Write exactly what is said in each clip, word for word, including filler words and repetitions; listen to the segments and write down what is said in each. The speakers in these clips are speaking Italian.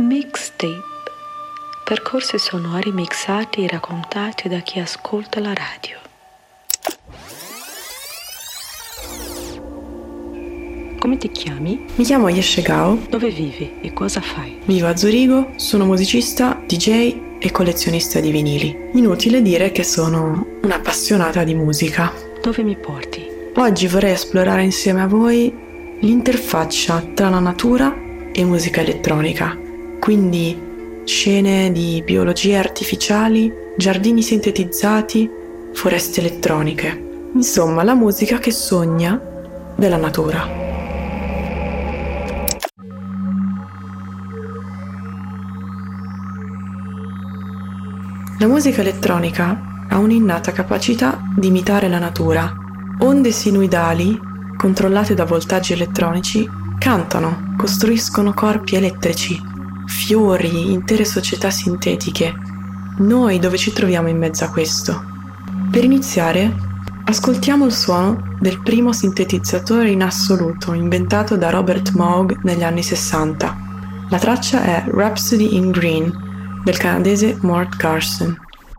Mixtape. Percorsi sonori mixati e raccontati da chi ascolta la radio. Come ti chiami? Mi chiamo Yeshe Gao. Dove vivi e cosa fai? Vivo a Zurigo, sono musicista, D J e collezionista di vinili. Inutile dire che sono un'appassionata di musica. Dove mi porti? Oggi vorrei esplorare insieme a voi l'interfaccia tra la natura e musica elettronica, quindi scene di biologie artificiali, giardini sintetizzati, foreste elettroniche. Insomma, la musica che sogna della natura. La musica elettronica ha un'innata capacità di imitare la natura. Onde sinuidali, controllate da voltaggi elettronici, cantano, costruiscono corpi elettrici, fiori, intere società sintetiche. Noi dove ci troviamo in mezzo a questo? Per iniziare, ascoltiamo il suono del primo sintetizzatore in assoluto inventato da Robert Moog negli anni sessanta. La traccia è Rhapsody in Green del canadese Mort Garson.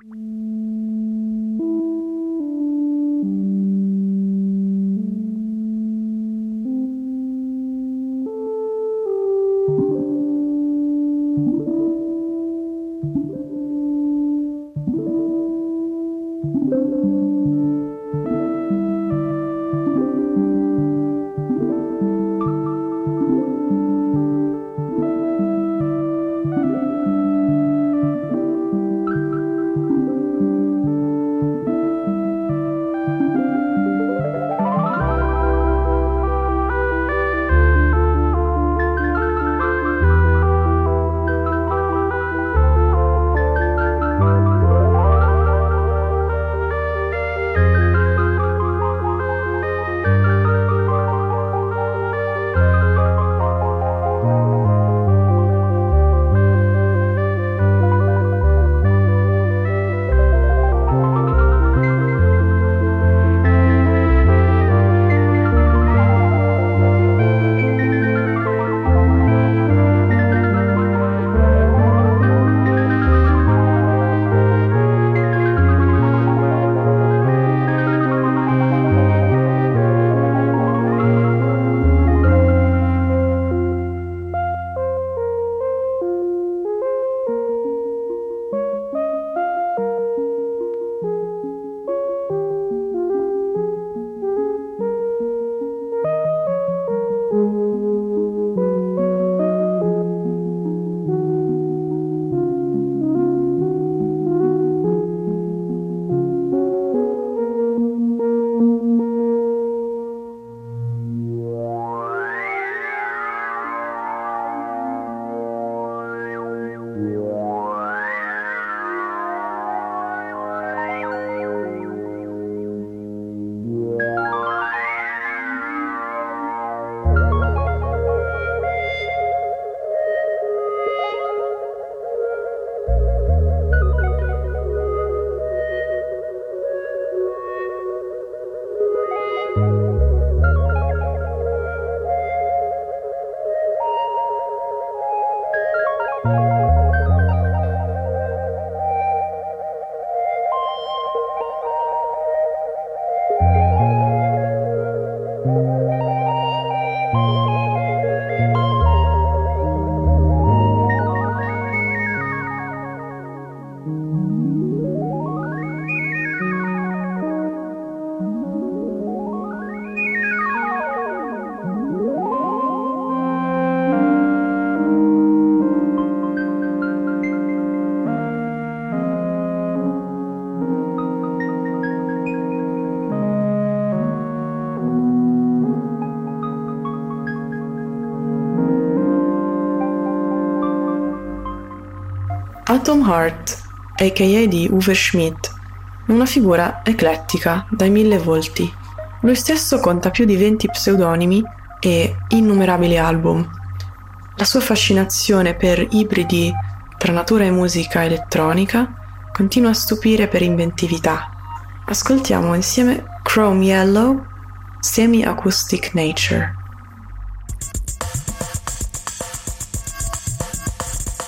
Atom Heart, a k a di Uwe Schmidt, è una figura eclettica dai mille volti. Lui stesso conta più di venti pseudonimi e innumerabili album. La sua fascinazione per ibridi tra natura e musica elettronica continua a stupire per inventività. Ascoltiamo insieme Chrome Yellow, Semi-Acoustic Nature.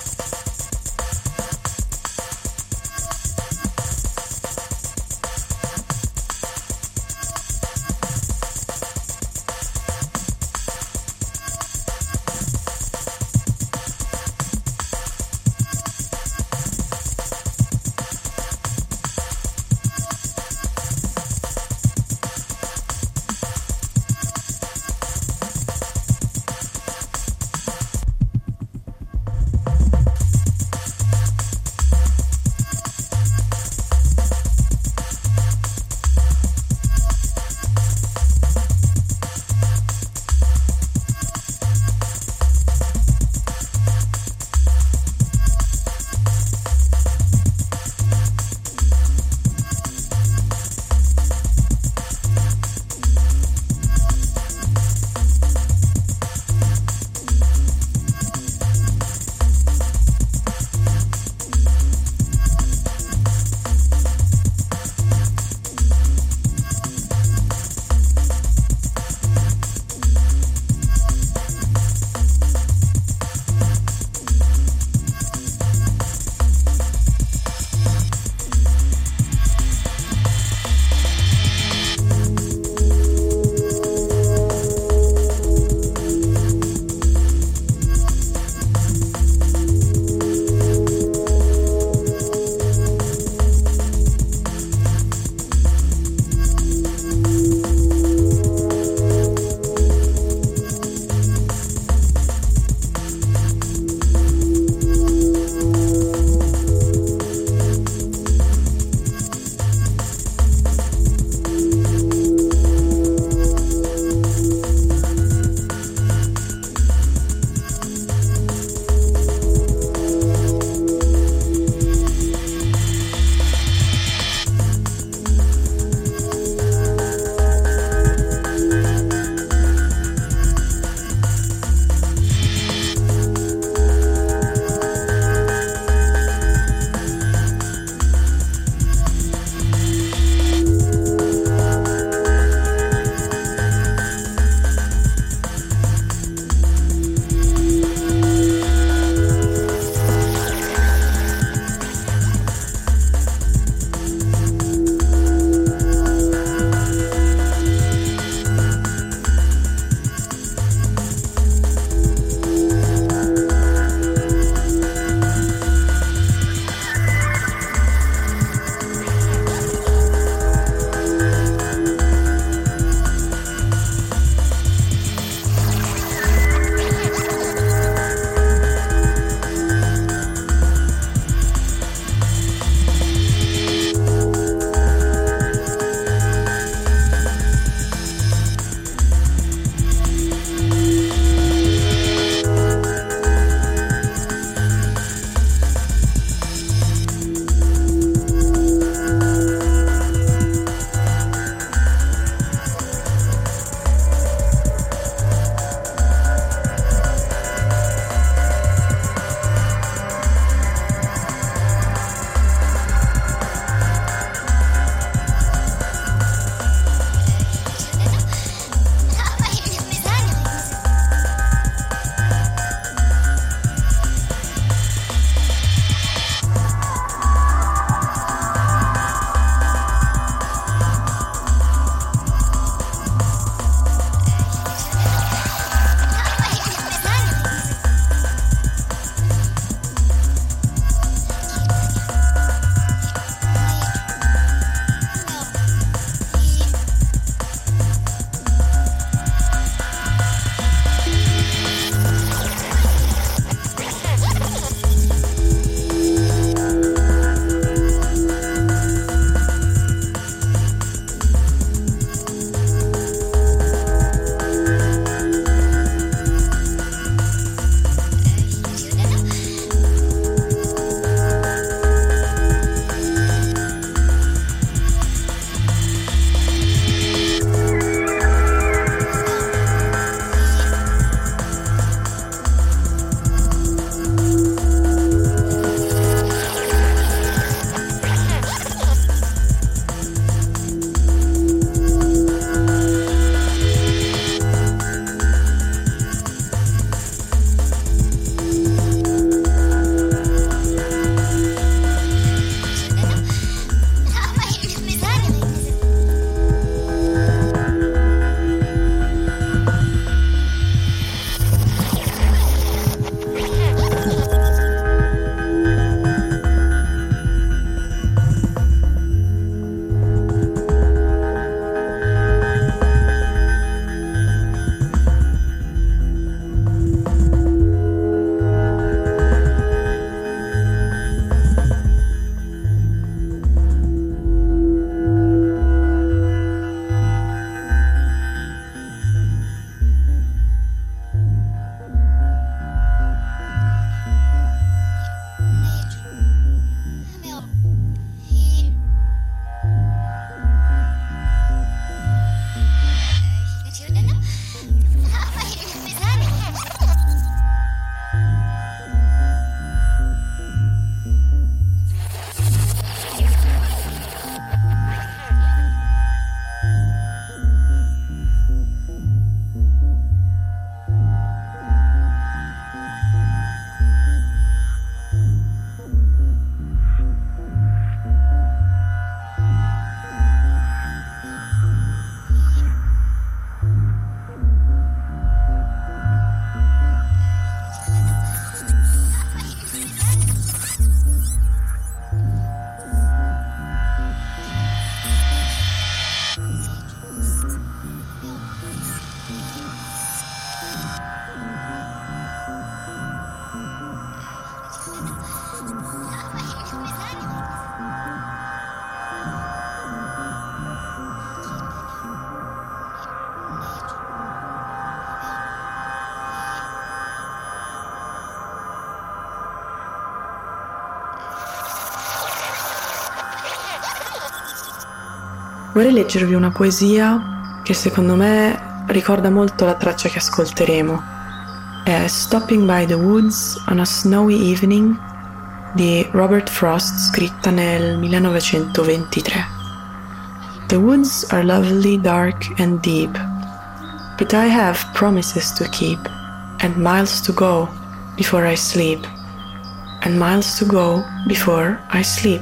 Vorrei leggervi una poesia che secondo me ricorda molto la traccia che ascolteremo. È Stopping by the Woods on a Snowy Evening di Robert Frost, scritta nel millenovecentoventitré. The woods are lovely, dark and deep, but I have promises to keep, and miles to go before I sleep, and miles to go before I sleep.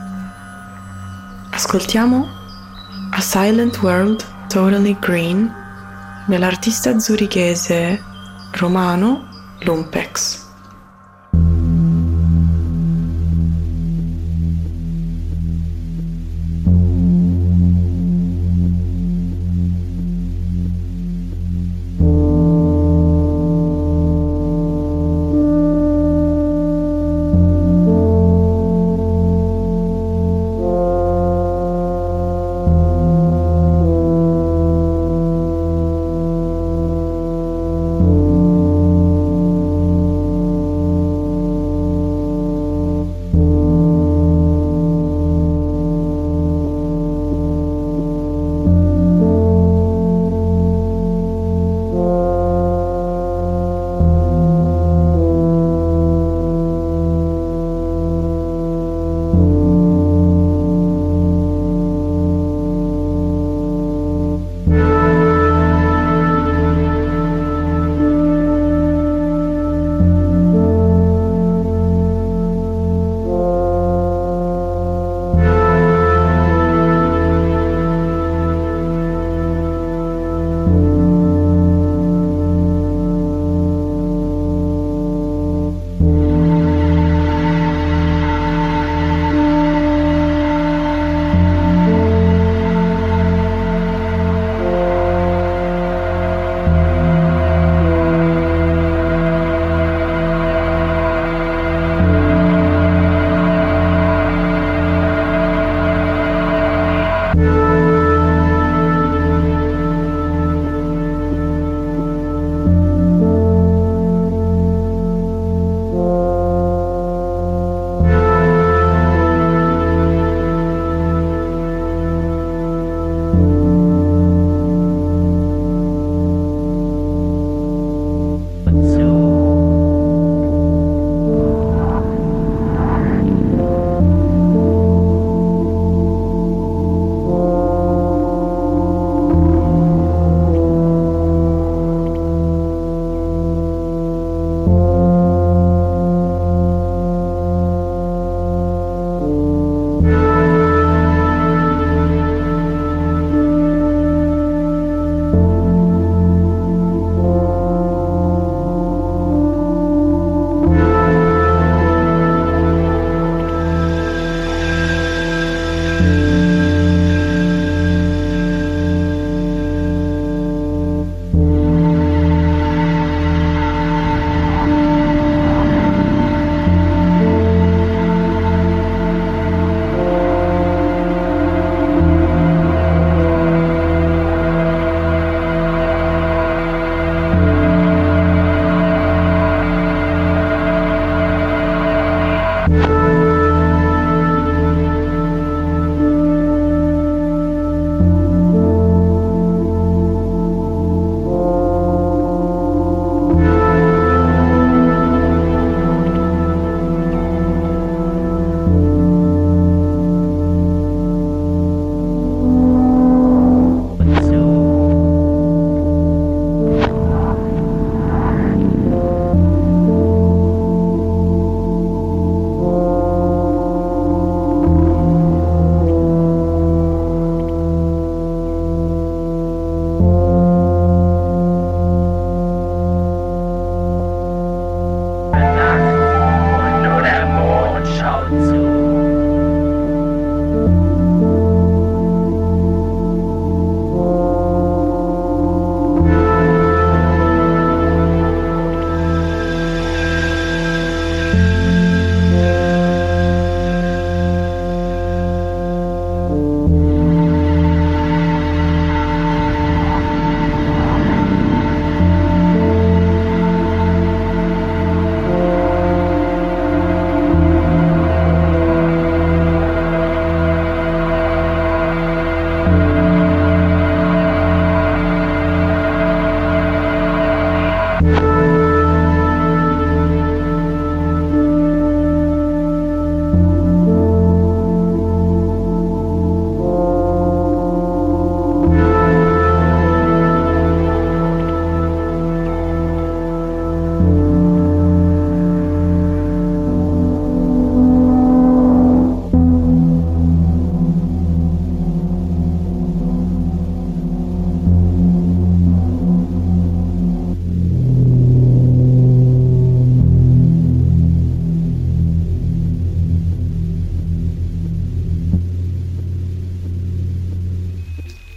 Ascoltiamo A Silent World Totally Green dell'artista zurichese Romano Lumpex.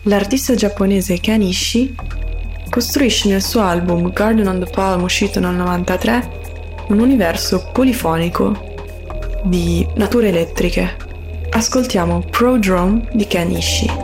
L'artista giapponese Ken Ishii costruisce nel suo album Garden on the Palm, uscito nel novantatré, un universo polifonico di nature elettriche. Ascoltiamo Prodrome di Ken Ishii.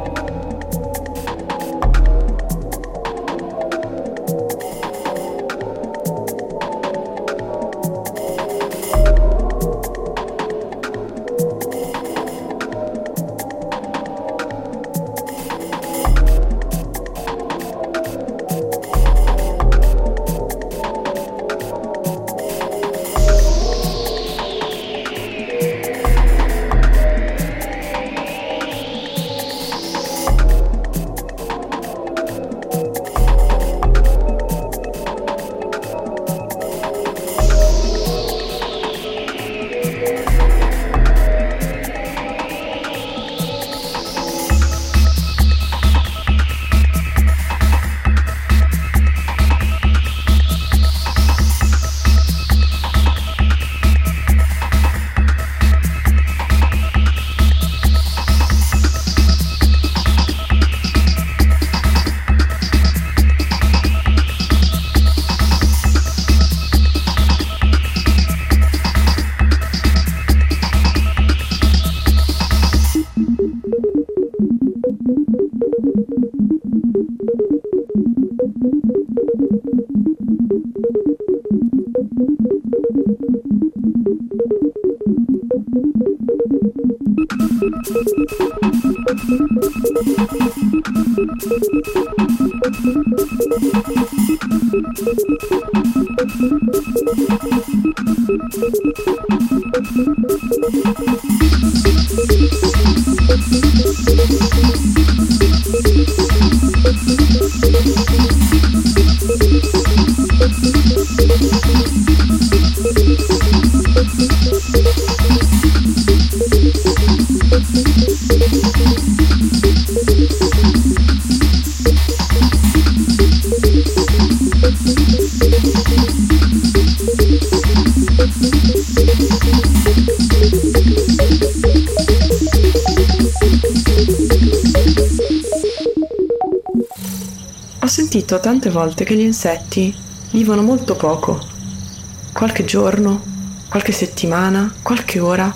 Ho sentito tante volte che gli insetti vivono molto poco, qualche giorno, qualche settimana, qualche ora.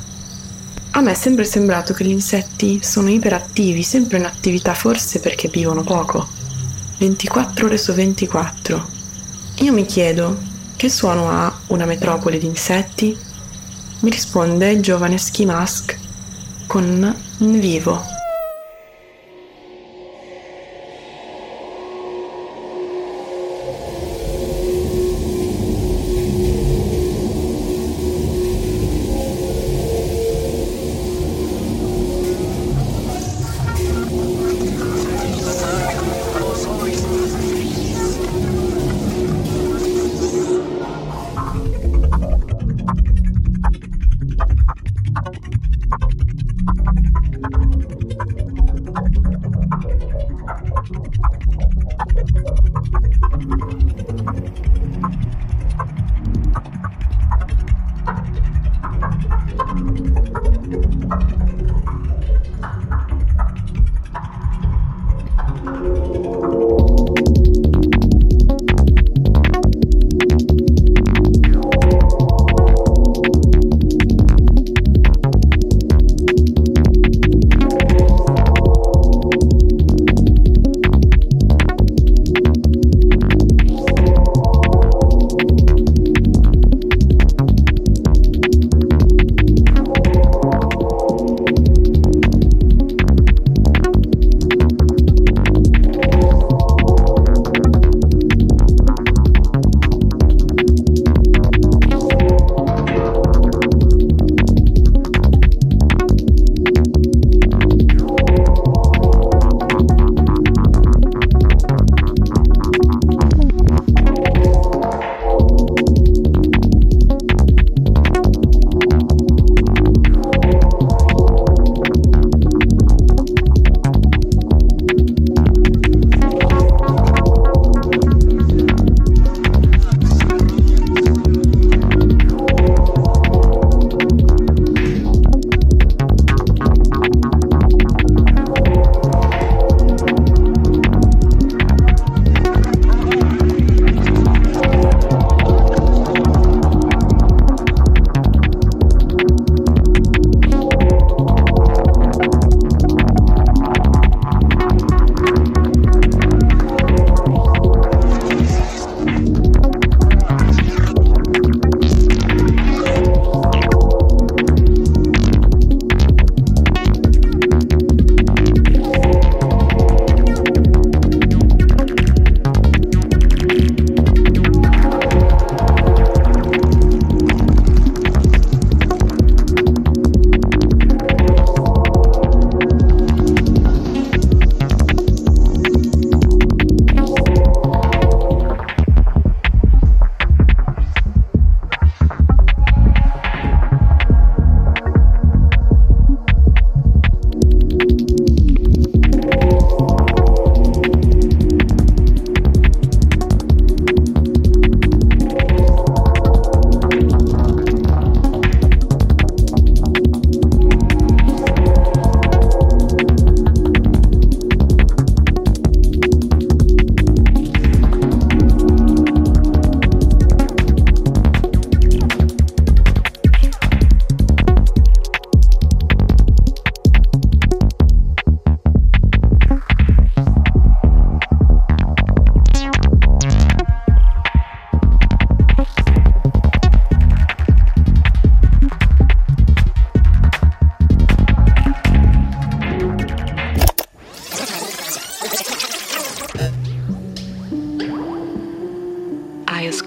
A me è sempre sembrato che gli insetti sono iperattivi, sempre in attività, forse perché vivono poco, ventiquattro ore su ventiquattro. Io mi chiedo, che suono ha una metropoli di insetti? Mi risponde il giovane Ski Mask con un vivo.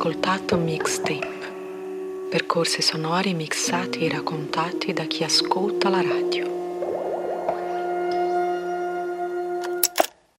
ascoltato Mixtape, percorsi sonori mixati e raccontati da chi ascolta la radio.